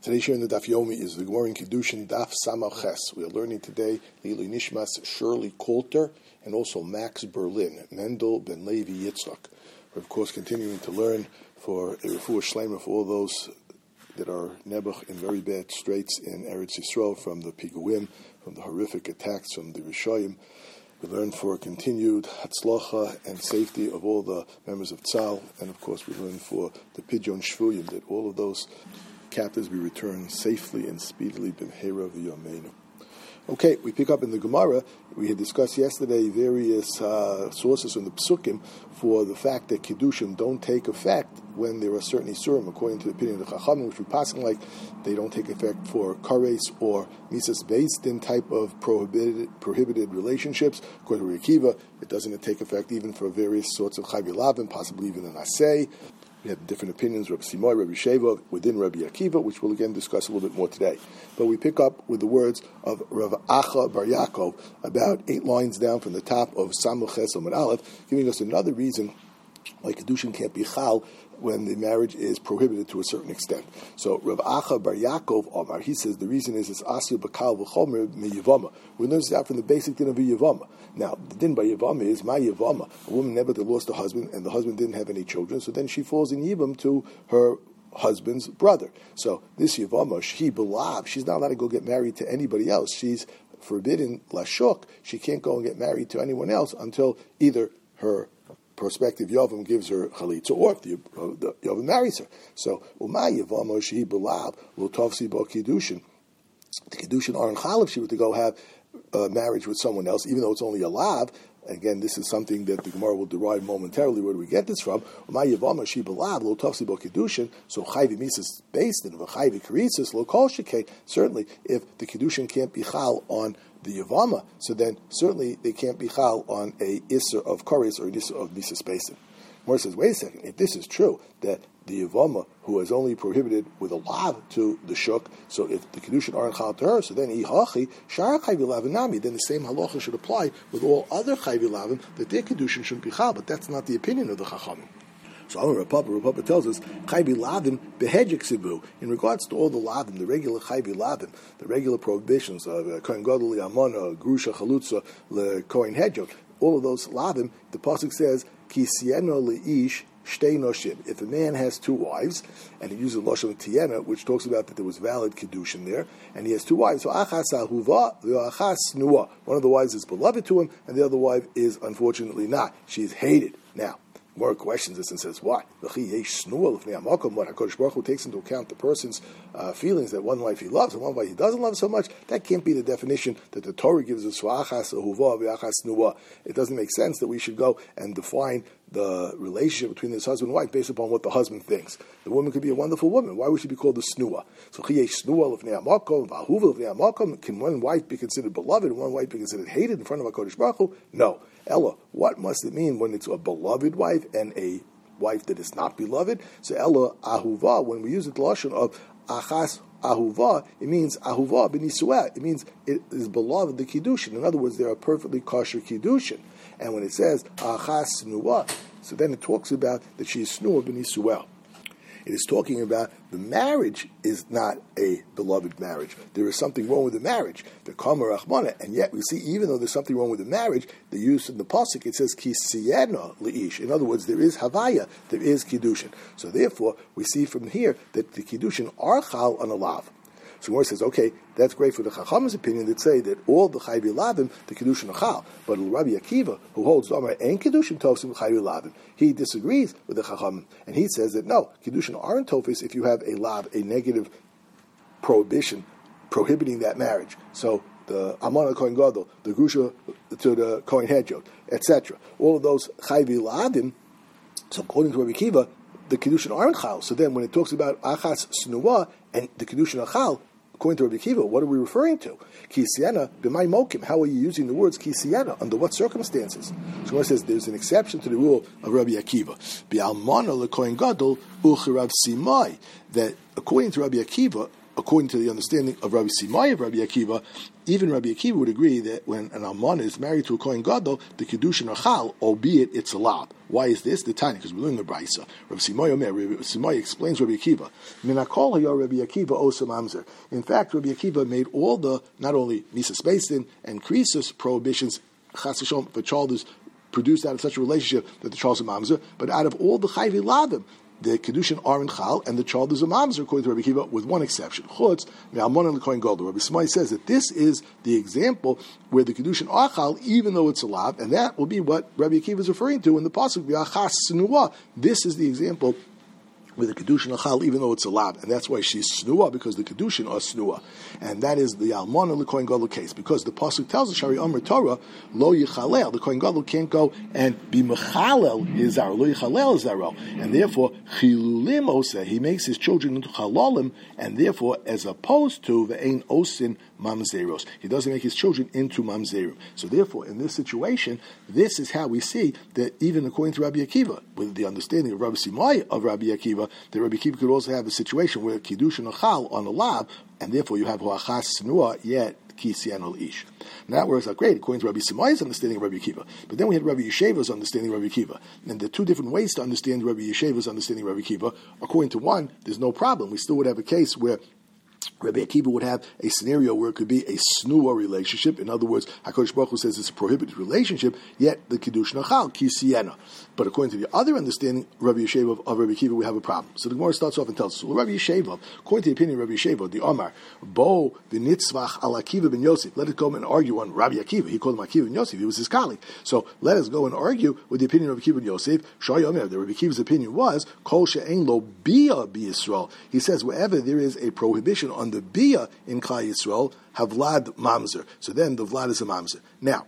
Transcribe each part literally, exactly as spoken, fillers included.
Today's share in the Daf Yomi is the Gemara in Kiddushin Daf Samach Ches. We are learning today Lili Nishmas Shirley Coulter and also Max Berlin, Mendel Ben Levi Yitzchak. We're of course continuing to learn for a refuah shleima for all those that are nebuch in very bad straits in Eretz Yisrael from the Piguim, from the horrific attacks from the Rishoyim. We learn for continued hatzlacha and safety of all the members of Tzal, and of course we learn for the Pidyon Shvuyim, that all of those captives be returned safely and speedily b'mheira v'yomeinu. Okay, we pick up in the Gemara. We had discussed yesterday various uh, sources from the Psukim for the fact that Kiddushim don't take effect when there are certain Isurim, according to the opinion of the Chachamim, which we pass like they don't take effect for Kares or Misas Beis Din type of prohibited prohibited relationships. According to Rabbi Akiva, it doesn't take effect even for various sorts of Chayv Lavin, possibly even an Asay. We have different opinions, Rabbi Simoy, Rabbi Sheva, within Rabbi Akiva, which we'll again discuss a little bit more today. But we pick up with the words of Rav Acha Bar Yaakov, about eight lines down from the top of Samach Ches Amud Aleph, giving us another reason why Kedushin can't be Chal when the marriage is prohibited to a certain extent. So Rav Acha Bar Yaakov Omar, he says the reason is it's Asyu Bakal V'chomer Mi Yivama. We learn this out from the basic din of Yivama. Now, the din by Yivama is my Yivama. A woman never lost a husband, and the husband didn't have any children, so then she falls in Yivam to her husband's brother. So this Yivama, she belav, she's not allowed to go get married to anybody else. She's forbidden lashuk. She can't go and get married to anyone else until either her prospective Yavam gives her chalitza, or if the, uh, the Yavam marries her. So, Umay Yavama Shehi Belav Lo Tovsi Bo Kiddushin. The Kiddushin aren't chal if she were to go have uh, marriage with someone else, even though it's only a lav. Again, this is something that the Gemara will derive momentarily. Where do we get this from? Umay Yavama Shehi Belav Lo Tovsi Bo Kiddushin. So Chayvi Mises based in Chayvi Karitzis Lo Kol Shekei. Certainly, if the Kiddushin can't be chal on the Yavama, so then certainly they can't be chal on a Isser of Kares or an Isser of Mises Basin. Mor says, wait a second, if this is true, that the Yavama, who is only prohibited with a lav to the shuk, so if the Kedushin aren't chal to her, so then ihachi, shara chayvi lavinami, then the same halacha should apply with all other chayvi lavin, that their Kedushin shouldn't be chal, but that's not the opinion of the Chachamim. So Amar Rav Papa, Rav Papa tells us, Chayvi Lavim behedjik sibu. In regards to all the Lavim, the regular Chayvi Lavim, the regular prohibitions of uh, Kohen Gadol, Yamana, Grusha, Chalutza, Le Kohen Hedjot, all of those Lavim, the pasuk says, Ki sieno leish shtei noshim. If a man has two wives, and he uses Lashon Tiena, which talks about that there was valid Kiddushin there, and he has two wives, so Achas Ahuva, Achas Snua. One of the wives is beloved to him, and the other wife is unfortunately not. She is hated. Now, More questions this and says, why? What HaKadosh Baruch Hu takes into account the person's uh, feelings that one wife he loves and one wife he doesn't love so much. That can't be the definition that the Torah gives us. It doesn't make sense that we should go and define the relationship between this husband and wife based upon what the husband thinks. The woman could be a wonderful woman. Why would she be called a snua? So can one wife be considered beloved and one wife be considered hated in front of HaKadosh Baruch Hu? No. Ella, what must it mean when it's a beloved wife and a wife that is not beloved? So Ella ahuva, when we use it the lashon of achas ahuva, it means ahuva b'nisuah. It means it is beloved, the kiddushin. In other words, they are perfectly kosher kiddushin. And when it says achas snua, so then it talks about that she is snua b'nisuah. It is talking about the marriage is not a beloved marriage. There is something wrong with the marriage, the Kamar Achmana, and yet we see even though there's something wrong with the marriage, the use in the pasuk it says ki siyena leish. In other words, there is havaya, there is kiddushin. So therefore, we see from here that the kiddushin are chal on a lav. So Gemara says, okay, that's great for the Chacham's opinion that say that all the Chayvi Lavim, the Kiddushin Achal. But Rabbi Akiva, who holds Amar and Kiddushin Tofsim Chayvi Lavim, he disagrees with the Chacham, and he says that no, Kiddushin aren't Tofis if you have a lav, a negative prohibition prohibiting that marriage. So the Amana Kohen Gadol, the Grusha to the Kohen Hedjot, et cetera. All of those Chayvi Lavim, so according to Rabbi Akiva, the Kiddushin aren't Chal. So then when it talks about Achas Snua and the Kiddushin Achal, according to Rabbi Akiva, what are we referring to? Ki siena b'may mokim. How are you using the words ki siena? Under what circumstances? So it says there's an exception to the rule of Rabbi Akiva. Bi'almana lekohen gadol uchirav simai. That according to Rabbi Akiva, according to the understanding of Rabbi Simai of Rabbi Akiva, even Rabbi Akiva would agree that when an almana is married to a kohen gadol, the kedushin are chal, albeit it's allowed. Why is this? The tiny, because we're learning the brisa. Rabbi Simai Omer, Rabbi Simai explains Rabbi Akiva. Minakol hayo Rabbi Akiva osa mamzer. In fact, Rabbi Akiva made all the not only misas beisin and krisus prohibitions chas v'shalom for child is produced out of such a relationship that the child is a mamzer, but out of all the chayvi lavim, the kedushin are in chal, and the child is a mamzer, according to Rabbi Akiva, with one exception. Chutz me'almon and kohen gadol. Rabbi Simai says that this is the example where the kedushin are chal, even though it's allowed, and that will be what Rabbi Akiva is referring to in the pasuk v'achas snua. This is the example with the kedushin achal, even though it's allowed, and that's why she's snua, because the kedushin are snua, and that is the almana and the kohen gadol case, because the pasuk tells us Shari Amar Torah lo yichalel, the kohen gadol can't go and be mechalel his zaro, lo yichalel his zaro, and therefore chilulim oseh, he makes his children into chalalim, and therefore as opposed to ve'ein osin mamzeros, he doesn't make his children into mamzerim. So therefore, in this situation, this is how we see that even according to Rabbi Akiva, with the understanding of Rabbi Simai of Rabbi Akiva, that Rabbi Akiva could also have a situation where kiddush and achal on a lab, and therefore you have hoachas snua yet kisian al ish. Now that works out great according to Rabbi Simai's understanding of Rabbi Akiva. But then we had Rabbi Yesheva's understanding of Rabbi Akiva, and there are two different ways to understand Rabbi Yesheva's understanding of Rabbi Akiva. According to one, there's no problem. We still would have a case where Rabbi Akiva would have a scenario where it could be a snua relationship. In other words, HaKadosh Baruch Hu says it's a prohibited relationship, yet the kiddush nachal, ki siena. But according to the other understanding, Rabbi Yesheva of, of Rabbi Akiva, we have a problem. So the Gemara starts off and tells us, well, Rabbi Yesheva, according to the opinion of Rabbi Yesheva, the Omar, bo v'nitzvach al Akiva ben Yosef, let us go and argue on Rabbi Akiva. He called him Akiva ben Yosef, he was his colleague. So let us go and argue with the opinion of Akiva ben Yosef. Shai Omer, the Rabbi Akiva's opinion was, kol she'ein lo bia bi Yisrael. He says, wherever there is a prohibition on the bia in Klal Yisrael, havlad mamzer. So then the vlad is a mamzer. Now,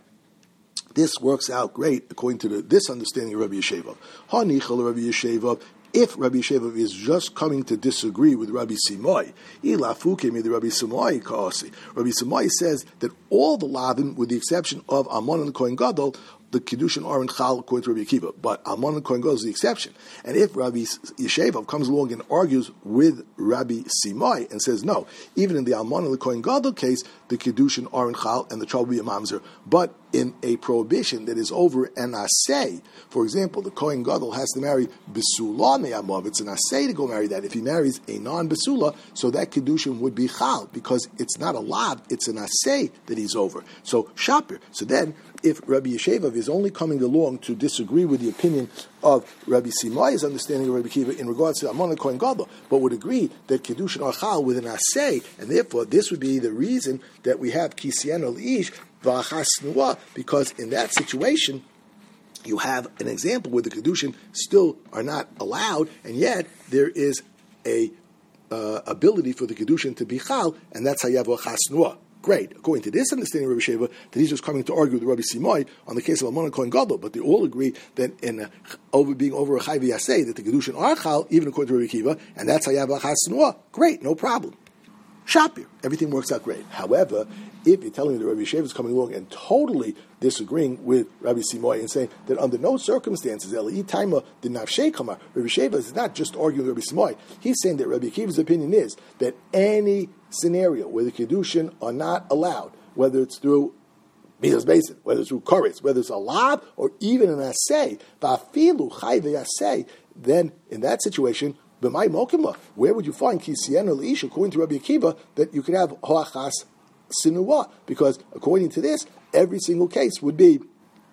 this works out great according to the, this understanding of Rabbi Yesheva. Hanichal Rabbi Yesheva. If Rabbi Yesheva is just coming to disagree with Rabbi Simai, ilafuke me the Rabbi Simai kaasi. Rabbi Simai says that all the lavim, with the exception of Amon and Kohen Gadol, the Kiddushin are in Chal according to Rabbi Akiva, but Almon and Kohen Gadol is the exception. And if Rabbi Yesheva comes along and argues with Rabbi Simai and says, no, even in the Almon and the Kohen Gadol case, the Kiddushin are in Chal and the child will be a mamzer. But in a prohibition that is over an asay, for example, the Kohen Gadol has to marry Besula Me'amav. It's an asay to go marry that. If he marries a non-Besula, so that Kiddushin would be Chal, because it's not a lav, it's an asay that he's over. So, Shapir. So then, if Rabbi Yesheva is only coming along to disagree with the opinion of Rabbi Simai's understanding of Rabbi Akiva in regards to Amon and Kohen Gadol, but would agree that Kiddushin are Chal with an asay, and therefore this would be the reason that we have Kisian al Ish v'achas snua, because in that situation you have an example where the Kiddushin still are not allowed, and yet there is a uh, ability for the Kiddushin to be Chal, and that's how you have v'achas snua. Great. According to this understanding of Rabbi Sheva, that he's just coming to argue with Rabbi Simai on the case of Amon and Kohen Gadol, but they all agree that in uh, over being over a Chayv Yaseh, that the Kedushin are Chal, even according to Rabbi Akiva, and that's how you have a Chas Snua. Great, no problem. Shapir. Everything works out great. However, if you're telling me that Rabbi Sheva is coming along and totally disagreeing with Rabbi Simai and saying that under no circumstances, Eli Taima did not shake Hamar, Rabbi Sheva is not just arguing with Rabbi Simai. He's saying that Rabbi Akiva's opinion is that any scenario where the Kiddushin are not allowed, whether it's through Midas Basin, whether it's through Koritz, whether it's a Lab, or even an Asay, Vafilu Chai Asay, then in that situation, B'mai Mokimla, where would you find Kisien or Leish, according to Rabbi Akiva, that you could have Hoachas Sinuwa? Because according to this, every single case would be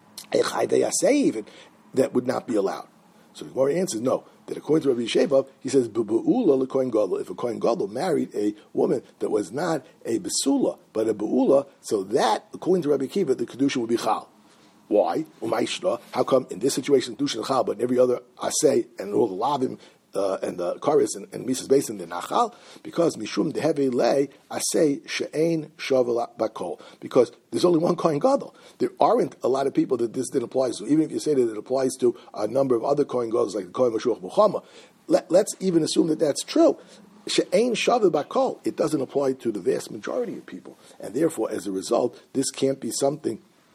a Chai Asay even, that would not be allowed. So the Gemara answers no. That according to Rabbi Yesheva, he says, B'bu'ula l'kohen gadol. If a kohen gadol married a woman that was not a besula, but a bu'ula, so that, according to Rabbi Akiva, the kedusha would be chal. Why? Umayshna. How come in this situation, kedusha chal, but in every other asay and all the lavim, Uh, and the Karis and, and Mises Basin, the Nachal, because Mishum Deheve Le, I say She'ain Shavel Bakol, because there's only one Kohen Gadol. There aren't a lot of people that this didn't apply to. Even if you say that it applies to a number of other Kohen Gadol, like the Kohen Mashuach Muhammad, let, let's even assume that that's true. She'ain Shavel Bakol, it doesn't apply to the vast majority of people. And therefore, as a result, this can't be something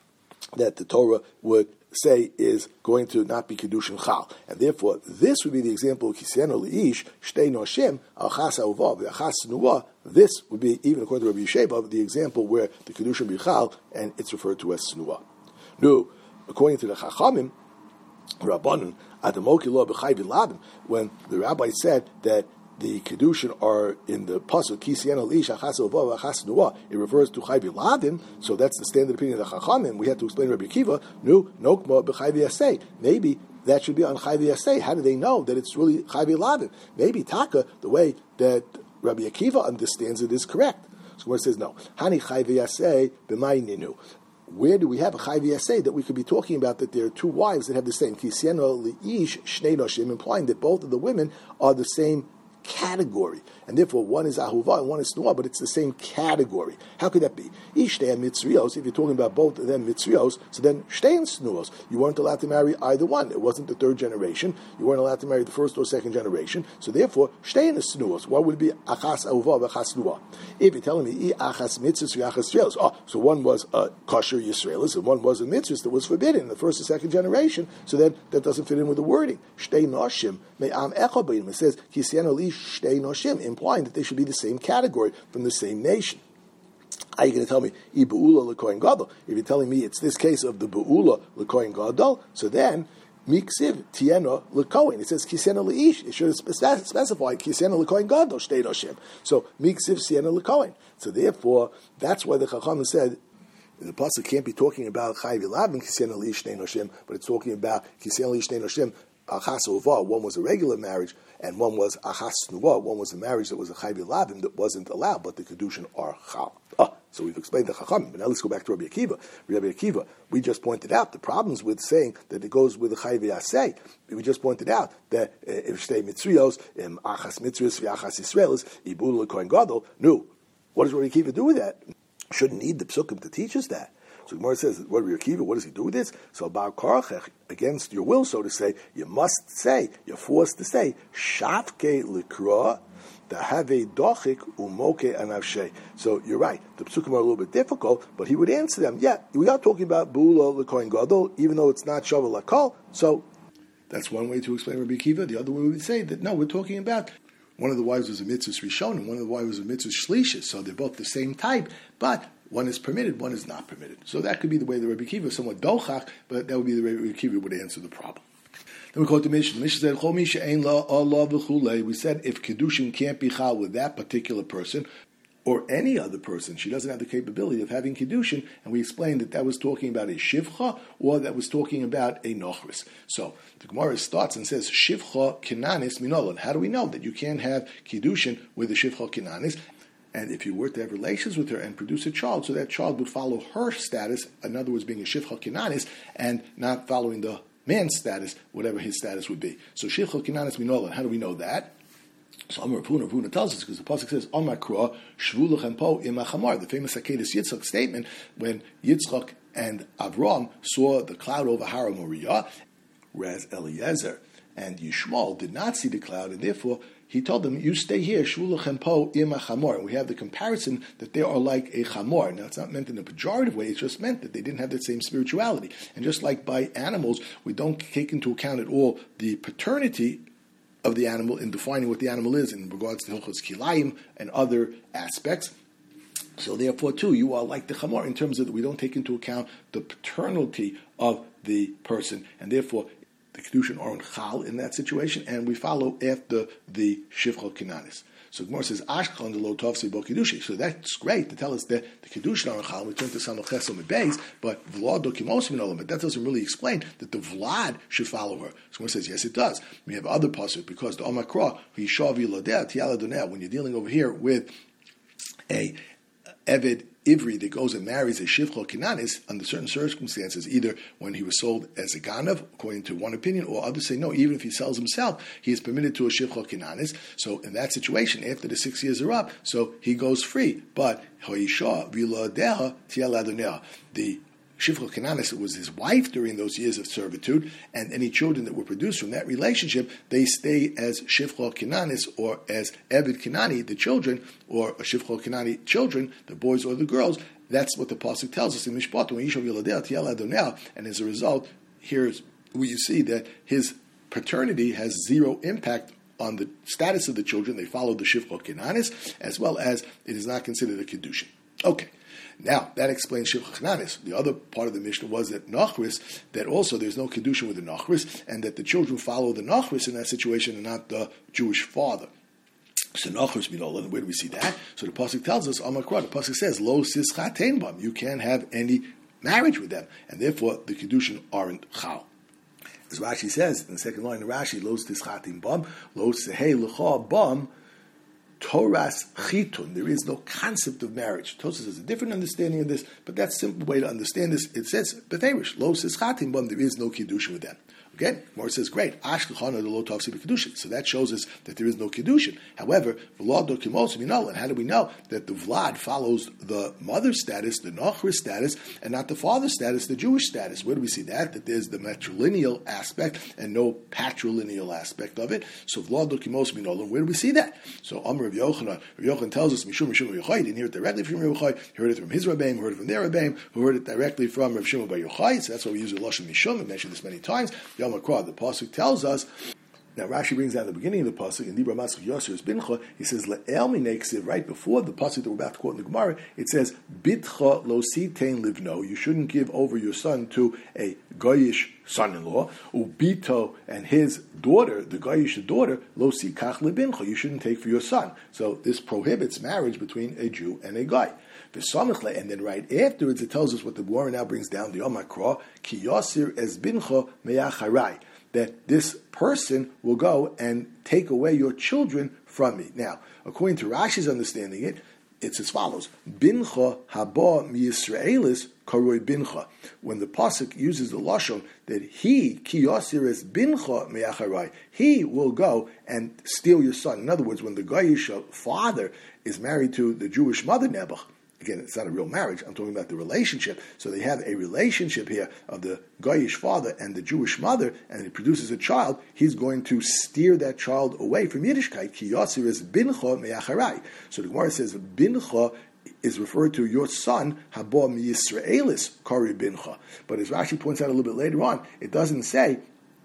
that the Torah would say is going to not be Kedushin Chal. And therefore, this would be the example of Kiseno Li'ish, Shtei Noshim, Achas Ahuva, Achas Nuah. This would be, even according to Rabbi Yeshua, the example where the Kedushin be Chal, and it's referred to as Nuah. No, according to the Chachamim, Rabbanon, Adamoki Lo B'chai V'Labim, when the rabbi said that the Kedushin are in the pasuk Kisien Li'ish Achas Ahuva Achas Nuah, it refers to Chai V'Ladim, so that's the standard opinion of the Chachamim. We had to explain Rabbi Akiva, no, Nokma B'chai V'Yasei. Maybe that should be on Chai V'Yasei. How do they know that it's really Chai V'Ladim? Maybe Taka, the way that Rabbi Akiva understands it, is correct. So where it says no, Hani Chai V'Yasei B'may Ninu. Where do we have a Chai V'Yasei that we could be talking about that there are two wives that have the same Kisien Li'ish Shnei Noshim, implying that both of the women are the same category, and therefore one is Ahuva and one is Nuah, but it's the same category. How could that be? Ishtei and Mitzrios, if you're talking about both of them Mitzrios, so then Shtei and Snuos, you weren't allowed to marry either one. It wasn't the third generation. You weren't allowed to marry the first or second generation. So therefore, Shtei and Snuos. Why would it be Achas Ahuva Achas Nuah? If you're telling me Achas Mitzvahs Achas Yisraelis, oh, so one was a kosher Yisraelis and one was a Mitzvah that was forbidden in the first or second generation. So then that doesn't fit in with the wording. Shtei Noshim Me'am Echad B'Yim. It says Kisien Li'ish Shtei Noshim, implying that they should be the same category from the same nation. Are you going to tell me Ibu'ula L'Kohen Gadol? If you're telling me it's this case of the Bu'ula L'Kohen Gadol, so then Miksiv Tiena L'Kohen. It says Kisena Li'ish. It should have specified Kisena L'Kohen Gadol Shtei Noshim. So Miksiv Tiena L'Kohen. So therefore, that's why the Chacham said the pasuk can't be talking about Chai V'Lav and Kisena Li'ish Shtei Noshim, but it's talking about Kisena Li'ish Shtei Noshim. Achas Uva, one was a regular marriage, and one was Achas Nuah, one was a marriage that was a Chai V'Lavim that wasn't allowed, but the Kedushin are Chal. Ah, so we've explained the Chacham, but now let's go back to Rabbi Akiva. Rabbi Akiva, we just pointed out the problems with saying that it goes with the Chai V'Yasei. We just pointed out that uh, if Shtei Mitzrios, um, Achas Mitzrios, V'Achas Yisraelis, Ibul L'Kohen Gadol, no. What does Rabbi Akiva do with that? Shouldn't need the Psukim to teach us that. So Gemara says, what Rabbi Akiva, what does he do with this? So about Karachech, against your will, so to say, you must say, you're forced to say, Shavke Likra, the Have Dochik Umoke Anavshe. So you're right, the Psukim are a little bit difficult, but he would answer them, yeah, we are talking about Bu'ula L'Kohen Gadol, even though it's not Shavuot L'Kol. So that's one way to explain Rabbi Akiva. The other way we would say that, no, we're talking about one of the wives was a mitzvah Rishon, and one of the wives was a mitzvah Shlishis, so they're both the same type, but one is permitted, one is not permitted. So that could be the way the Rabbi Akiva is somewhat dochach, but that would be the way Rabbi Akiva would answer the problem. Then we quote the Mishnah. The Mishnah said, Chol mi she'ein la Allah v'chulei. We said if Kedushin can't be chal with that particular person, or any other person, she doesn't have the capability of having Kedushin, and we explained that that was talking about a Shivcha, or that was talking about a Nochris. So, the Gemara starts and says, Shivcha Kinanis Minolan. How do we know that you can't have Kedushin with a Shivcha Kinanis? And if you were to have relations with her and produce a child, so that child would follow her status, in other words, being a Shivcha Kinanis, and not following the man's status, whatever his status would be. So, Shivcha Kinanis Minolan. How do we know that? So Amar Puna, Puna tells us, because the pasuk says, Omakra, Shvulach po imachamar, the famous Akedas Yitzchak statement, when Yitzchak and Avram saw the cloud over Har Moriah, whereas Eliezer and Yishmael did not see the cloud, and therefore he told them, you stay here, Shvulach po imachamar. And we have the comparison that they are like a chamor. Now, it's not meant in a pejorative way, it's just meant that they didn't have that same spirituality. And just like by animals, we don't take into account at all the paternity of the animal in defining what the animal is in regards to Hilchos Kilayim and other aspects. So therefore, too, you are like the Chamor in terms of that we don't take into account the paternity of the person, and therefore the Kedushin are on Chal in that situation, and we follow after the Shivcha Kinanis. So Gemara says, Ashkal and the Lo Tov Sebo Kedushin. So that's great to tell us that the Kedushin are on Chal. We turn to Samach Chesom and Beis, but Vlad Dokimosim Minolam. But that doesn't really explain that the Vlad should follow her. So Gemara says, yes, it does. We have other pasuk because the Omakra Hishavi Lodeh Tiala Doneh. When you're dealing over here with a Eved Ivri that goes and marries a Shivcha Kinanis under certain circumstances, either when he was sold as a Ganav, according to one opinion, or others say no, even if he sells himself, he is permitted to a Shivcha Kinanis. So in that situation, after the six years are up, so he goes free. But Hoisha Viladeha Tialadonea, the Shivcha Kinanis was his wife during those years of servitude, and any children that were produced from that relationship, they stay as Shivcha Kinanis or as Eved Kinani, the children, or a Shivcha Kinani children, the boys or the girls, That's what the pasuk tells us in Mishpat. And as a result, here's where you see that his paternity has zero impact on the status of the children. They follow the Shivcha Kenanis, as well as it is not considered a Kedushin. Okay. Now, that explains Shivcha Kenanis. The other part of the Mishnah was that Nachris, that also there's no Kedushin with the Nachris, and that the children follow the Nachris in that situation and not the Jewish father. So Nachris Minola, where do we see that? So the pasuk tells us, Amakra, the pasuk says, Lo Sischatein Bam, you can't have any marriage with them, and therefore the Kedushin aren't Chal. As Rashi says in the second line of Rashi, Lo Sischatein Bam, Lo Sehei Lecha Bam, Toras Chitun. There is no concept of marriage. Tosas has a different understanding of this, but that's a simple way to understand this. It says, Betherish, Lo Sischatein Bam, there is no Kedushin with them. Okay, Mor says, great. So that shows us that there is no Kedushin. However, and how do we know that the Vlad follows the mother status, the Nachris status, and not the father status, the Jewish status? Where do we see that? That there's the matrilineal aspect and no patrilineal aspect of it. So Vlad Minolan, where do we see that? So Amr of Yochanan, Yochanan tells us, Mishum Mishum Yochai, didn't hear it directly from Yochai, he heard it from his Rabbeim, heard it from their Rabbeim, who heard it directly from Rav Shimon bar Yochai. So that's why we use the Lashon Mishum. I've mentioned this many times. The pasuk tells us. Now Rashi brings down the beginning of the pasuk in Dibra Matzach Yosher Bincha. He says Le'el Minei Ksiv, right before the pasuk that we're about to quote in the Gemara. It says Bitcha Lo Sitein Livno. You shouldn't give over your son to a Goyish son-in-law. Ubito and his daughter, the Goyish daughter, Lo Sikach Lebincha. You shouldn't take for your son. So this prohibits marriage between a Jew and a guy. And then right afterwards, it tells us what the Gemara now brings down, the Omakra, Ki Yosir Es Bincha Meyacharai, that this person will go and take away your children from me. Now, according to Rashi's understanding it, it's as follows. Bincha haba miyisraelis karoi bincha. When the pasuk uses the lashon that he, ki yosir es bincha meyacharai, he will go and steal your son. In other words, when the Goyish father is married to the Jewish mother Nebuch, again, it's not a real marriage. I'm talking about the relationship. So they have a relationship here of the Goyish father and the Jewish mother, and it produces a child. He's going to steer that child away from Yiddishkeit. Ki yosir is bincha meyacharai. So the Gemara says bincha is referred to your son, haba miyisraelis kari bincha. But as Rashi points out a little bit later on, it doesn't say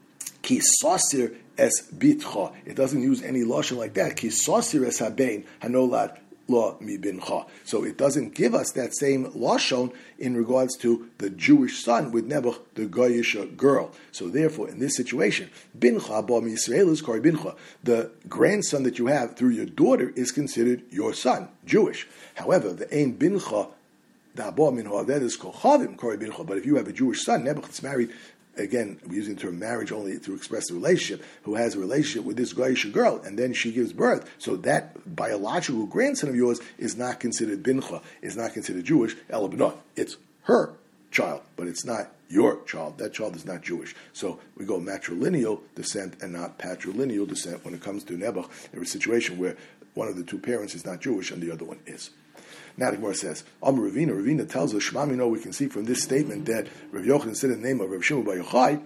ki sasir es bitcha. It doesn't use any lashon like that. Ki sasir es habein hanolad law mi bincha. So it doesn't give us that same lashon in regards to the Jewish son with Nebuch, the Goyish girl. So therefore, in this situation, bincha ba mi Yisrael is kari bincha. The grandson that you have through your daughter is considered your son, Jewish. However, the ain bincha da ba minha, that is kochavim kari bincha. But if you have a Jewish son, Nebuch that's married, again, we're using the term marriage only to express the relationship, who has a relationship with this Goyish girl, and then she gives birth. So that biological grandson of yours is not considered bincha, is not considered Jewish, elabnah. It's her child, but it's not your child. That child is not Jewish. So we go matrilineal descent and not patrilineal descent when it comes to Nebuch, in a situation where one of the two parents is not Jewish and the other one is. Now the Gemara says, Amar Ravina, Ravina tells us, Shema Mino, we can see from this statement that Rav Yochanan said in the name of Rav Shimon bar Yochai,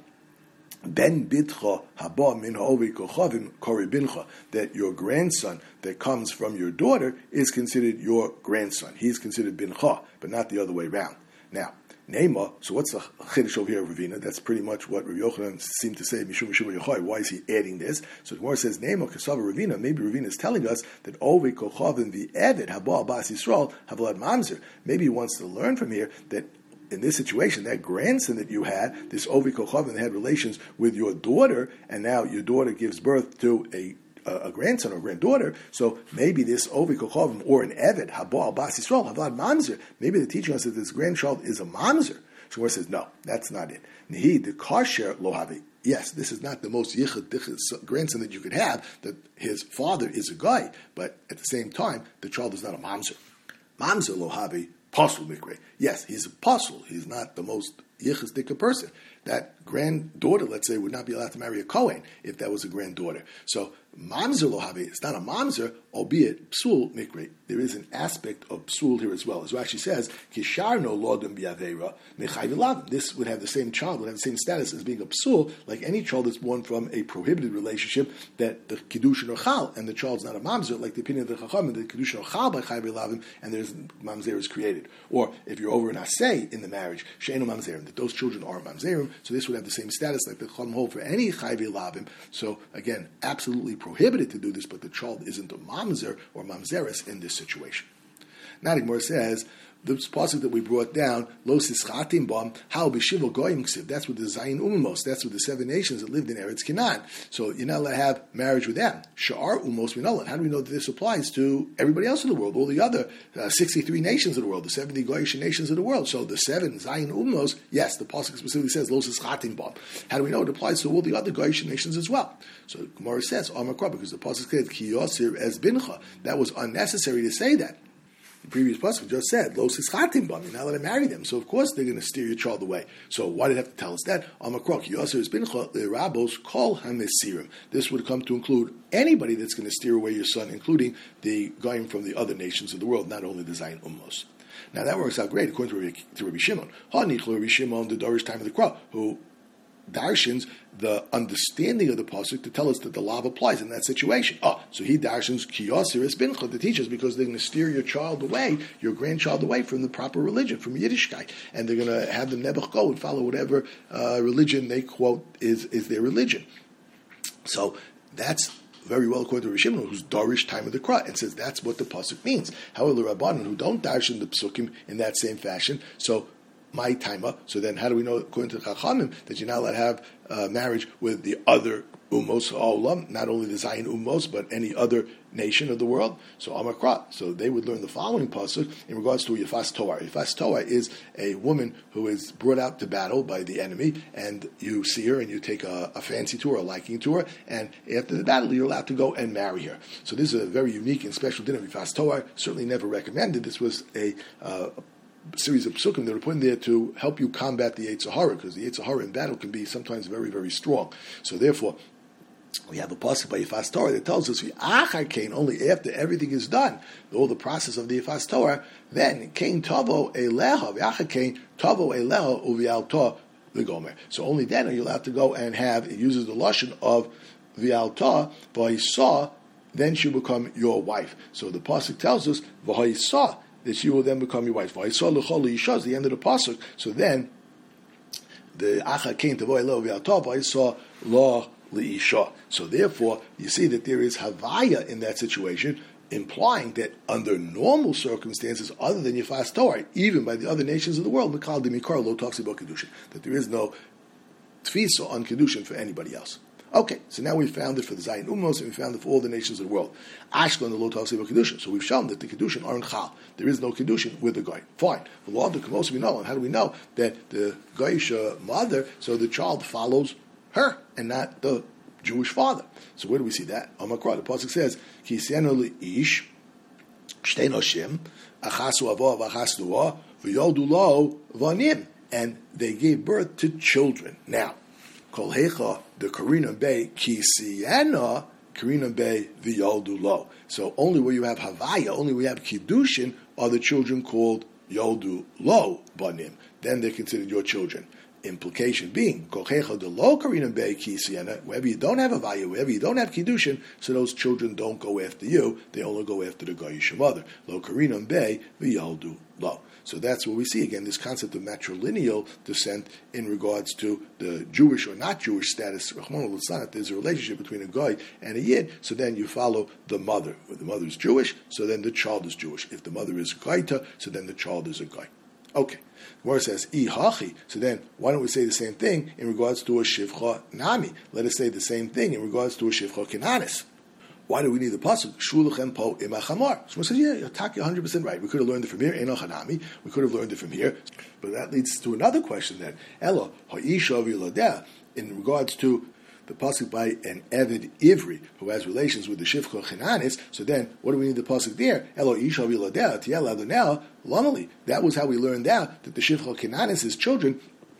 Ben bitcha haba min ha'ovi kochavim kori bincha, that your grandson that comes from your daughter is considered your grandson. He is considered bincha, but not the other way around. Now, Neima, so what's the chiddush over here, Ravina? That's pretty much what Rav Yochanan seemed to say, Mishum Mishum Yochai. Why is he adding this? So the Gemara says, Neima, Kasava Ravina, maybe Ravina is telling us that Ove Kochavim the Evid, Haba Bas Yisrael, Havlad Mamzer. Maybe he wants to learn from here that in this situation, that grandson that you had, this Ovi Kochavim, had relations with your daughter, and now your daughter gives birth to a a grandson or granddaughter, so maybe this Ovi Kochavim or an Eved, Haba Bas Yisrael, Havad Mamzer, maybe they're teaching us that this grandchild is a Mamzer. Shmuel says, no, that's not it. Nehi, the Kasher Lohavi. Yes, this is not the most yichud grandson that you could have, that his father is a guy, but at the same time, the child is not a Mamzer. Mamzer Lohavi, Pasul Mikre. Yes, he's a Pasul. He's not the most yichud person. That granddaughter, let's say, would not be allowed to marry a Kohen if that was a granddaughter. So mamzer lo have, it's not a mamzer, albeit psul mikri. There is an aspect of psul here as well. As Rashi says, kishar no lodem bi'avera mechayv elav. This would have the same child, would have the same status as being a psul, like any child that's born from a prohibited relationship that the kiddushin or chal, and the child's not a mamzer, like the opinion of the chacham, the kiddushin or chal by chayv elavim, and there's mamzer is created. Or if you're over an asay in the marriage, she'enu mamzerim, that those children are mamzerim, so this would have the same status like the chacham hold for any chayv elavim. So again, absolutely prohibited to do this, but the child isn't a mamzer or mamzeres in this situation. Now the Gemara says, the pasuk that we brought down, lo sischatim bam, how b'shiva goyim ksiv. That's with the Zayin Umos. That's with the seven nations that lived in Eretz Canaan. So you're not allowed to have marriage with them. Sha'ar Umos minolin. How do we know that this applies to everybody else in the world, all the other uh, sixty-three nations of the world, the seventy Goyish nations of the world? So the seven Zayin Umos, yes, the pasuk specifically says lo sischatim bam. How do we know it applies to all the other Goyish nations as well? So Gemara says, Amakra, because the pasuk says ki yosir es bincha. That was unnecessary to say that. The previous pasuk just said, "Lo sischatim bam." You're not allowed to marry them, so of course they're going to steer your child away. So why did it have to tell us that? Amakrok yosir is bincha le'rabos kol hamesirim. This would come to include anybody that's going to steer away your son, including the goyim from the other nations of the world, not only the Zayin Umos. Now that works out great according to Rabbi, to Rabbi Shimon. Hanich Rabbi Shimon, the Dorish time of the crop, who darshans the understanding of the pasuk to tell us that the law applies in that situation. Oh, so he darshans kiyosir es bincha to teach us because they're going to steer your child away, your grandchild away from the proper religion, from Yiddishkeit, and they're going to have them never go and follow whatever uh, religion they quote is is their religion. So that's very well according to Rabbi Shimon, who's Dorish time of the Kra, and says that's what the pasuk means. However, the Rabbanan who don't darshan the psukim in that same fashion, so my timer. So then, how do we know, according to the Chachamim, that you're not allowed to have uh, marriage with the other umos ha'olam, not only the Zayin umos, but any other nation of the world? So Amakra. So they would learn the following pasuk in regards to Yafas Toar. Yafas Toar is a woman who is brought out to battle by the enemy, and you see her and you take a, a fancy to her, a liking to her, and after the battle, you're allowed to go and marry her. So this is a very unique and special din of Yafas Toar. Certainly never recommended. This was a uh, series of psukim that are put in there to help you combat the Yetzer Hara, because the Yetzer Hara in battle can be sometimes very, very strong. So therefore, we have a pasuk by Yifas Torah that tells us, only after everything is done, all the process of the Yifas Torah, then Kain Tavo Eleha, V'achakain Tavo Eleha Uvialta V'gomer. So only then are you allowed to go and have, it uses the lashon of V'alta, V'hisah, then she will become your wife. So the pasuk tells us, V'hisah, that she will then become your wife. V'hisah l'chol l'isha is the end of the pasuk. So then, the Acha Kain Tavo Eleha V'alta, V'hisah lo l'isha. So therefore, you see that there is havaya in that situation, implying that under normal circumstances, other than Yifas Torah, even by the other nations of the world, Mikal Dimikar Lo talks about Kedushin, that there is no tfisa on Kedushin for anybody else. Okay, so now we've found it for the Zayin Umos, and we found it for all the nations of the world. Ashkelon, the Lo talks about Kedushin. So we've shown that the Kedushin are in Chal. There is no Kedushin with the Goy. Fine. The law of the Kamos we know, and how do we know that the Goyish mother, so the child follows her, and not the Jewish father. So where do we see that? Amakra, the pasuk says, "Ki sienu li'ish shtei noshim achasu avo v'achasduah v'yoldu lo vanim," and they gave birth to children. Now, kol hecha the Karina Bay ki siena Karina Bay v'yoldu lo. So only where you have havaya, only where you have kiddushin, are the children called yoldu lo banim. Then they're considered your children. Implication being, wherever you don't have a value, wherever you don't have kiddushin, so those children don't go after you; they only go after the goyish mother. Lo karinam bay v'yaldu lo. So that's what we see again, this concept of matrilineal descent in regards to the Jewish or not Jewish status. There's a relationship between a goy and a yid. So then you follow the mother. If the mother is Jewish, so then the child is Jewish. If the mother is goyta, so then the child is a goy. Okay. Gemara says, I hachi. So then, why don't we say the same thing in regards to a shivcha nami? Let us say the same thing in regards to a shivcha kenanis. Why do we need the pasuk? Shulachem po imachamar. So says, yeah, you're talking one hundred percent right. We could have learned it from here. Enoch hanami. We could have learned it from here. But that leads to another question then. Elo ha'isha v'yilodeh. In regards to the pasuk by an Eved Ivri who has relations with the Shivcha Chenanis. So then, what do we need the pasuk there? Elo Isha Viladeh Tiel Adonel Lamali. That was how we learned out that the Shivcha Chenanis' children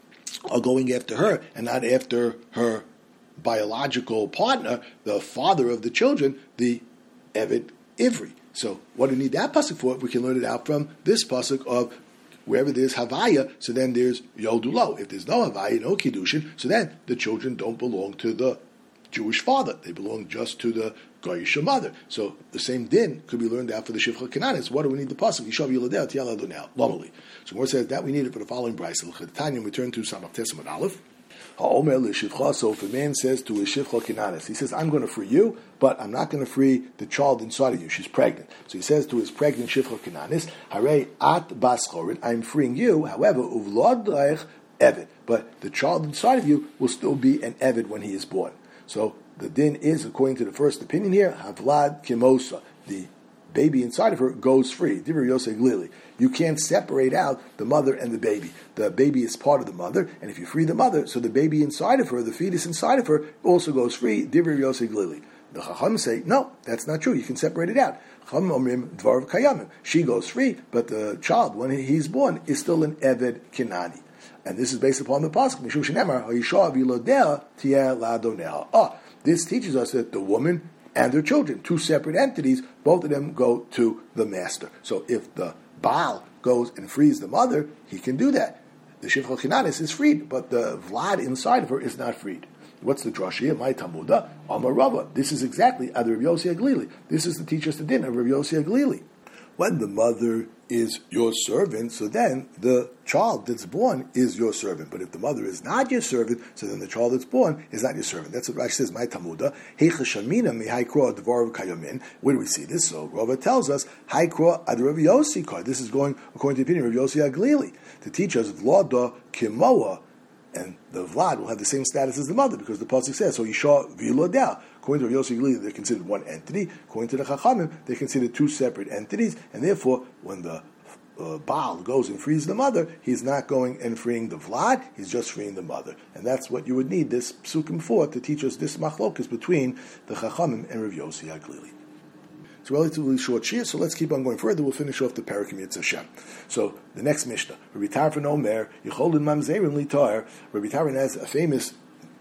are going after her and not after her biological partner, the father of the children, the Eved Ivri. So what do we need that pasuk for? We can learn it out from this pasuk of wherever there's Havaya, so then there's Yodulo. If there's no Havaya, no Kiddushin, so then the children don't belong to the Jewish father. They belong just to the Goyish mother. So the same din could be learned out for the Shifcha Kananis. What do we need the pasuk? Yishav Yiladeh Tiyal Adonai. Normally. So Gemara says that we need it for the following brayso. Tanya, we turn to Samach Tesam Aleph. Ha'omer l'shivcha. So if a man says to his Shifcha Kananis, he says, I'm going to free you, but I'm not going to free the child inside of you. She's pregnant. So he says to his pregnant Shifcha Kananis, Harei at bas chorin, I'm freeing you, however, uvlod leich Eved. But the child inside of you will still be an Eved when he is born. So the din is, according to the first opinion here, Havlad Kimosa. The baby inside of her goes free. Divrei Yosef Glili. You can't separate out the mother and the baby. The baby is part of the mother, and if you free the mother, so the baby inside of her, the fetus inside of her, also goes free. Divrei Yosef Glili. The Chacham say, no, that's not true. You can separate it out. Chacham Omrim Dvar Kayamim. She goes free, but the child, when he's born, is still an Eved Kinani. And this is based upon the pasuk. Mishu shenemar ha'isha v'yilodea tiyeh la'adoneha. Ah, this teaches us that the woman and their children, two separate entities, both of them go to the master. So if the Baal goes and frees the mother, he can do that. The Shifcha Kinanis is freed, but the Vlad inside of her is not freed. What's the drashia? My Tamuda, Amar Rava. This is exactly Ad Rav Yossi Aglili. This is to teach us the din of Rav Yossi Aglili. When the mother is your servant, so then the child that's born is your servant. But if the mother is not your servant, so then the child that's born is not your servant. That's what Rashi says, my Tamuda. Where do we see this? So Rava tells us, Haikro ad Rav Yossi Kar. This is going according to the opinion of Rav Yossi Aglili, to teach us Vlada Kimoa, and the Vlad will have the same status as the mother, because the pasuk says, so Yisha v'yilodeh. According to Rav Yossi Aglili, they're considered one entity. According to the Chachamim, they're considered two separate entities, and therefore, when the uh, Baal goes and frees the mother, he's not going and freeing the Vlad, he's just freeing the mother. And that's what you would need this psukim for, to teach us this machlokas between the Chachamim and Rav Yossi Aglili. It's a relatively short shir, so let's keep on going further. We'll finish off the Parakim Yitz Hashem. So, the next Mishnah, Rabbi Tarfon Omer, Yicholin Mamzerim Litar. Rabbi Tarfon has a famous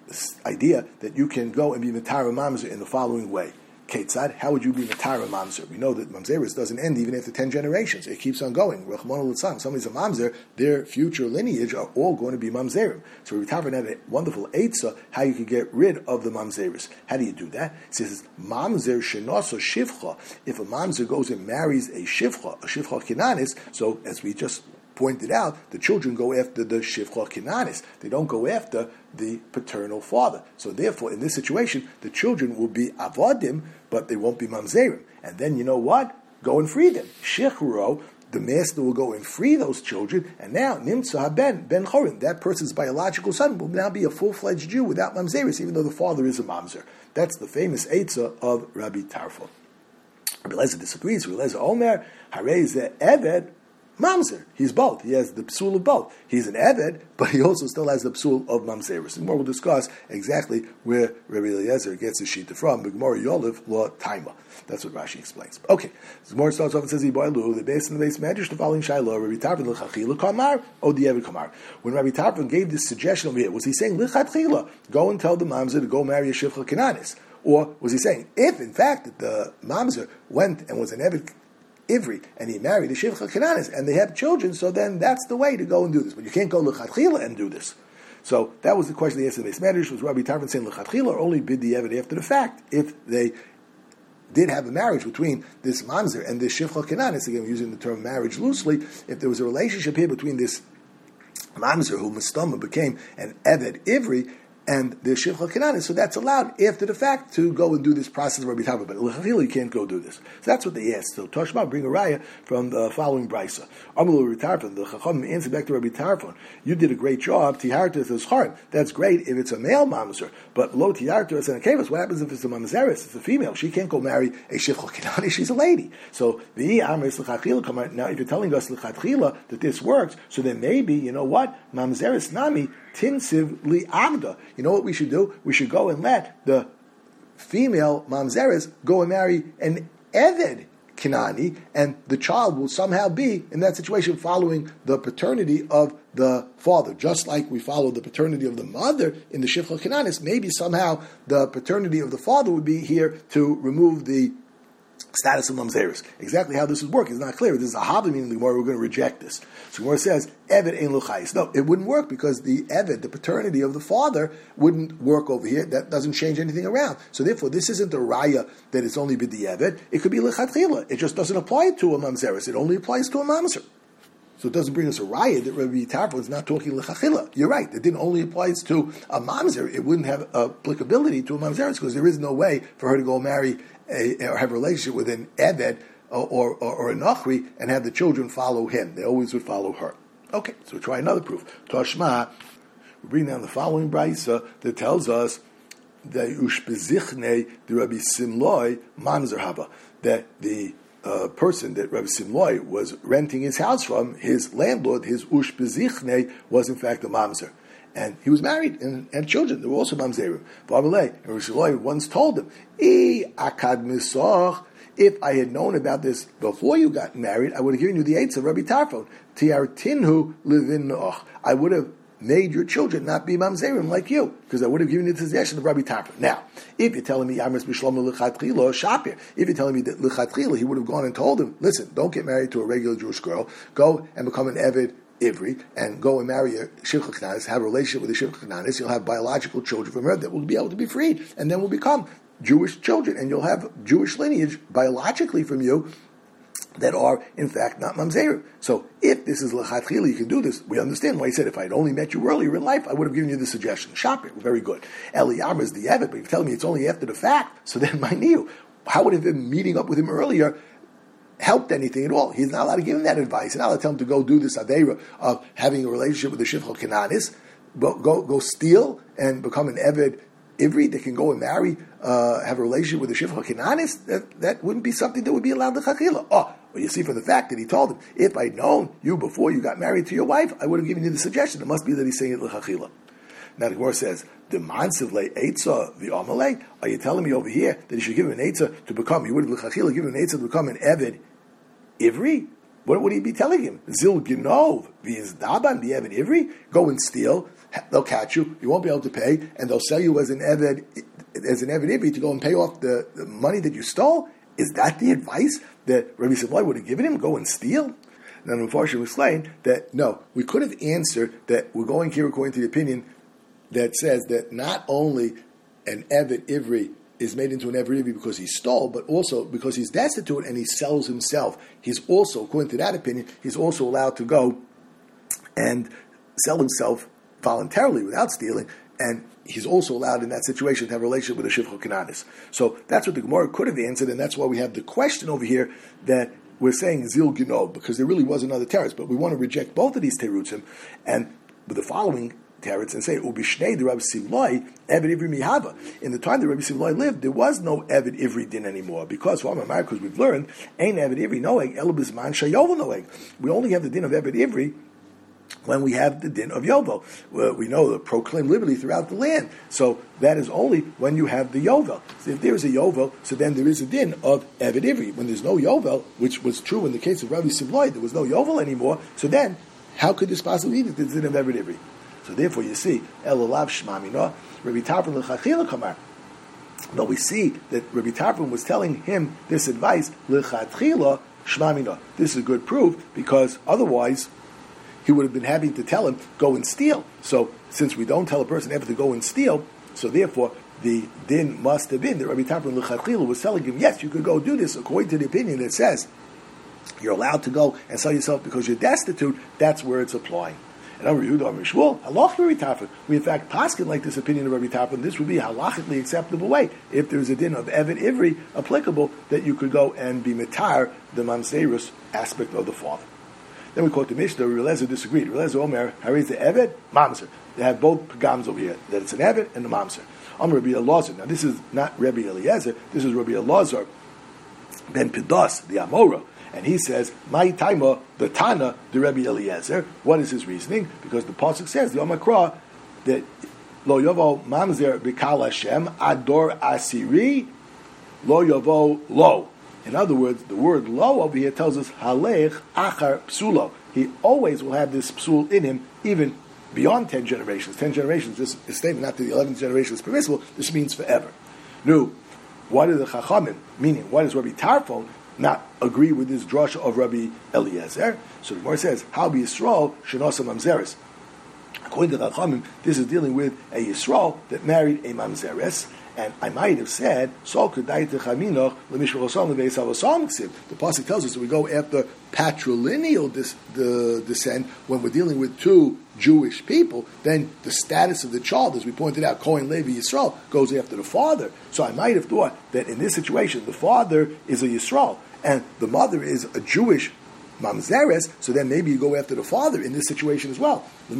idea that you can go and be Matara Mamzer in the following way. Ketzad, how would you be Matara Mamzer? We know that Mamzeris doesn't end even after ten generations. It keeps on going. Rachmana Litzlan, somebody's a Mamzer, their future lineage are all going to be Mamzerim. So Rabbi Tarfon had a wonderful eitzah how you could get rid of the Mamzeris. How do you do that? He says, Mamzer Shenosa Shivcha. If a Mamzer goes and marries a Shivcha, a Shivcha Kinanis, so as we just pointed out, the children go after the Shivcha Kinanis. They don't go after the paternal father. So therefore, in this situation, the children will be Avodim, but they won't be Mamzerim. And then, you know what? Go and free them. Shechuro, the master will go and free those children, and now, Nimtza Ben, Ben Chorin, that person's biological son will now be a full-fledged Jew without Mamzeris, even though the father is a Mamzer. That's the famous Eitzah of Rabbi Tarfon. Rabbi Lezer disagrees. Rabbi Lezer Omer, Harei Ze Eved, Mamzer. He's both. He has the psul of both. He's an Eved, but he also still has the psul of Mamzeris. And more we'll discuss exactly where Rabbi Eliezer gets his shita from. Gemara Yoliv Lo Taima. That's what Rashi explains. Okay. So Gemara starts off and says, Yiboilu, the base in the base medrash, the following Shiloh, Rabbi Tarfon l'chachila kamar, o the Eved kamar. When Rabbi Tarfon gave this suggestion over here, was he saying, l'chachila, go and tell the Mamzer to go marry a Shivcha Kinanis? Or was he saying, if in fact the Mamzer went and was an Eved Ivri, and he married a Shivcha Kinanis, and they have children, so then that's the way to go and do this. But you can't go l'chatchila and do this. So that was the question they asked in the base medrash, was Rabbi Tarfon saying l'chatchila, or only bid the Eved after the fact, if they did have a marriage between this Mamzer and this Shivcha Kinanis, again, using the term marriage loosely, if there was a relationship here between this Mamzer, who Mustama became an Eved Ivri, and the Shivcha Kinanis, so that's allowed after the fact to go and do this process of Rabbi Tarfon. But l'chachila, you can't go do this. So that's what they asked. So Toshma bring a raya from the following brisa. Amru Rabbi Tarfon, the Chacham answered back to Rabbi Tarfon, you did a great job, tihartus as hard. That's great if it's a male mamzer, but lo tihartus and a kavas, what happens if it's a mamzeris? It's a female. She can't go marry a Shivcha Kinanis, she's a lady. So the amris l'chachila come out. Now if you're telling us l'chachila that this works, so then maybe, you know what? Mamzeris nami tinsiv li agda. You know what we should do? We should go and let the female mamzeres go and marry an Eved Kinani, and the child will somehow be in that situation following the paternity of the father. Just like we follow the paternity of the mother in the Shifcha Kinanis, maybe somehow the paternity of the father would be here to remove the status of mamzeris. Exactly how this would work is not clear. This is a hava meaning the Gemara, we're going to reject this. So Gemara says, Eved ein luchayis. No, it wouldn't work because the Eved, the paternity of the father, wouldn't work over here. That doesn't change anything around. So therefore, this isn't a raya that it's only b'di Eved. It could be lechatchila. It just doesn't apply to a mamzeris. It only applies to a mamzer. So it doesn't bring us a raya that Rabbi Tarfon is not talking lechachila. You're right. It didn't only applies to a mamzer. It wouldn't have applicability to a mamzeris because there is no way for her to go marry A, or have a relationship with an Eved or, or, or a Nachri and have the children follow him. They always would follow her. Okay, so try another proof. Toshma, we bring down the following brisa that tells us that ushbezichne the Rabbi Simloi mamzer haba, that the uh, person that Rabbi Simloi was renting his house from, his landlord, his ushbezichne, was in fact a mamzer. And he was married and had children. They were also mamzerim. And Rabbi Simloi once told him, "I akad misoch. If I had known about this before you got married, I would have given you the eights of Rabbi Tarfon. Tiartinhu livin noach. I would have made your children not be mamzerim like you, because I would have given you the suggestion of Rabbi Tarfon. Now, if you're telling me Yamris b'shlomo lechatchila shapir, if you're telling me that lechatchila he would have gone and told him, listen, don't get married to a regular Jewish girl. Go and become an Eved Ivri, and go and marry a Shivcha Knanis, have a relationship with a Shivcha Knanis, you'll have biological children from her that will be able to be freed, and then will become Jewish children, and you'll have Jewish lineage biologically from you that are, in fact, not mamzerim. So, if this is lechatchila, you can do this. We understand why he said, if I had only met you earlier in life, I would have given you the suggestion. Shapir, very good. Eliyam is the Eved, but you're telling me it's only after the fact, so then my niyu, how would have been meeting up with him earlier helped anything at all? He's not allowed to give him that advice. He's not allowed to tell him to go do this aveira of having a relationship with the Shivcha Kananis, but go go steal and become an Eved Ivri that can go and marry, uh, have a relationship with the Shivcha Kananis. That, that wouldn't be something that would be allowed to Chachila. Oh, well, you see from the fact that he told him, if I'd known you before you got married to your wife, I would have given you the suggestion. It must be that he's saying it l'chachila. Now the Gemara says, the mansiv le eitzah the amalei. Are you telling me over here that he should give him an eitzah to become? He would have l'chachila given an eitzah to become an Eved Ivri? What would he be telling him? Zil Ginov, V'izdaban, the Eved Ivri? Go and steal. They'll catch you. You won't be able to pay, and they'll sell you as an Eved, as an Eved Ivri to go and pay off the, the money that you stole. Is that the advice that Rabbi Simlai would have given him? Go and steal? Now, the Mepharshim will explain that no, we could have answered that we're going here according to the opinion that says that not only an Eved Ivri is made into an Eved Ivri because he stole, but also because he's destitute and he sells himself. He's also, according to that opinion, he's also allowed to go and sell himself voluntarily without stealing, and he's also allowed in that situation to have a relationship with a Shivcha Kananis. So that's what the Gemara could have answered, and that's why we have the question over here that we're saying Zil Ginov, because there really was another teretz, but we want to reject both of these terutzim, and with the following teretz and say, Ubishnei the Rabbi Simlai, Eved Ivri Mihava. In the time that Rabbi Simlai lived, there was no Eved Ivri din anymore, because, well, because we've learned, Ein Eved Ivri Noeg, Elo Bizman Shayovel Noeg. We only have the din of Eved Ivri when we have the din of Yovel. Well, we know that proclaim liberty throughout the land. So that is only when you have the Yovel. So if there is a Yovel, so then there is a din of Eved Ivri. When there's no Yovel, which was true in the case of Rabbi Simlai, there was no Yovel anymore, so then how could this possibly be that there's a din of Eved Ivri? So therefore you see, Elolav Shmamina, Rabbi Tarfon L'chachila Kamar. No, we see that Rabbi Tarfon was telling him this advice, L'chatchila Shmamina. This is a good proof, because otherwise he would have been happy to tell him, go and steal. So, since we don't tell a person ever to go and steal, so therefore, the din must have been that Rabbi Tarfon L'chachila was telling him, yes, you could go do this, according to the opinion that says you're allowed to go and sell yourself because you're destitute. That's where it's applying. And Amar Yehuda Amar Shmuel, halach Rabbi Tarfon. We in fact paskin like this opinion of Rabbi Tarfon. This would be a halachically acceptable way if there is a din of Eved Ivri applicable that you could go and be mitar the mamzerus aspect of the father. Then we quote the Mishnah. Rabbi Eliezer disagreed. Rabbi Eliezer Omer, Hariz the Eved, Mamzer. They have both pagams over here. That it's an Eved and a Mamzer. Amar Rabbi Eliezer. Now this is not Rabbi Eliezer. This is Rabbi Eliezer ben Pidas, the Amora. And he says, "My taima the Tana the Rabbi Eliezer." What is his reasoning? Because the pasuk says the Omakra that lo yovo mamzer b'kal Hashem ador asiri lo yovo lo. In other words, the word lo over here tells us halech achar psulo. He always will have this psul in him, even beyond ten generations. Ten generations, this is statement not that the eleventh generation is permissible, this means forever. Now, what are the Chachamim, meaning, why does Rabbi Tarfon not agree with this drasha of Rabbi Eliezer? So the Gemara says, how be Yisrael shenosa mamzeres? According to the Chachamim, this is dealing with a Yisrael that married a mamzeres. And I might have said, so could the pasuk tells us that we go after patrilineal dis, the descent when we're dealing with two Jewish people. Then the status of the child, as we pointed out, Kohen Levi Yisrael, goes after the father. So I might have thought that in this situation, the father is a Yisrael and the mother is a Jewish mamzeres. So then maybe you go after the father in this situation as well. The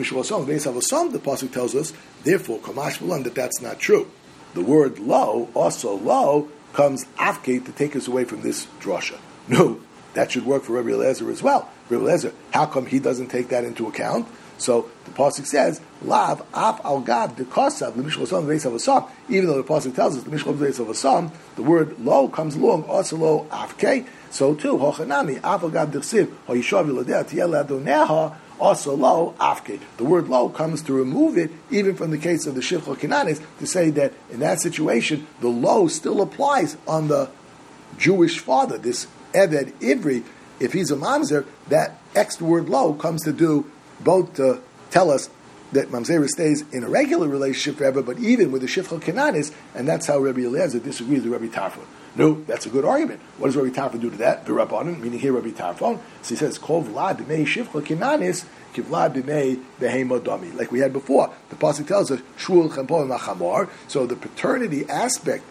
pasuk tells us, therefore, kamash b'lan, that that's not true. The word lo, also lo, comes afke to take us away from this drasha. No, that should work for Rabbi Eliezer as well. Rabbi Eliezer, how come he doesn't take that into account? So the pasuk says, lav af al gav dekasav l'mishlo sam v'esav asam. Even though the pasuk tells us the mishlo v'esav asam, the word lo comes along also lo afke. So too, hochanami af al gav d'chsiv ha'yishav yilodeh tiyel adoneha. Also, lo, afke. The word lo comes to remove it, even from the case of the Shivcha Kinanis, to say that in that situation, the lo still applies on the Jewish father, this Eved Ivri. If he's a mamzer, that extra word lo comes to do both to tell us that mamzer stays in a regular relationship forever, but even with the Shivcha Kinanis, and that's how Rabbi Eliezer disagrees with Rabbi Tarfon. No, that's a good argument. What does Rabbi Tarfon do to that? V'Rabbanan, meaning here Rabbi Tarfon. So he says, Kol v'lad b'mei shivcha kinanis, kivlad b'mei behema dami. Like we had before, the pasuk tells us, Shul champol machamor. So the paternity aspect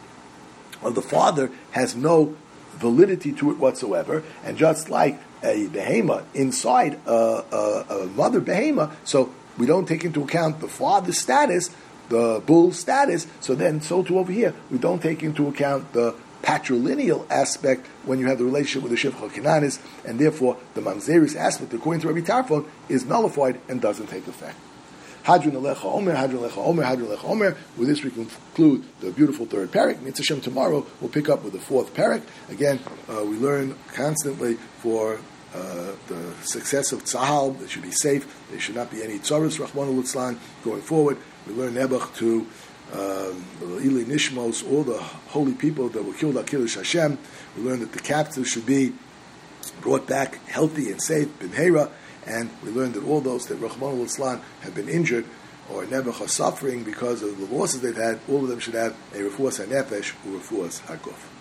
of the father has no validity to it whatsoever, and just like a behema inside a, a, a mother behema, so we don't take into account the father's status, the bull status, so then, so too over here, we don't take into account the patrilineal aspect when you have the relationship with the Shivcha Kinanis, and therefore the Mamzeris aspect, according to Rabbi Tarfon, is nullified and doesn't take effect. Hadron Alecha Omer, Hadron Alecha Omer, Hadron Alecha Omer. With this we conclude the beautiful third parak. Mitzvah Shem, tomorrow we'll pick up with the fourth parak. Again, uh, we learn constantly for uh, the success of Tzahal, they should be safe, there should not be any tzaras, Rachmana litzlan, going forward. We learn Nebuch to Um, Ili Nishmos, all the holy people that were killed at Kiddush Hashem. We learned that the captives should be brought back healthy and safe, B'mheira, and we learned that all those that Rachmana litzlan have been injured or Nebuch are suffering because of the losses they've had, all of them should have a refuas hanefesh or refuas haguf.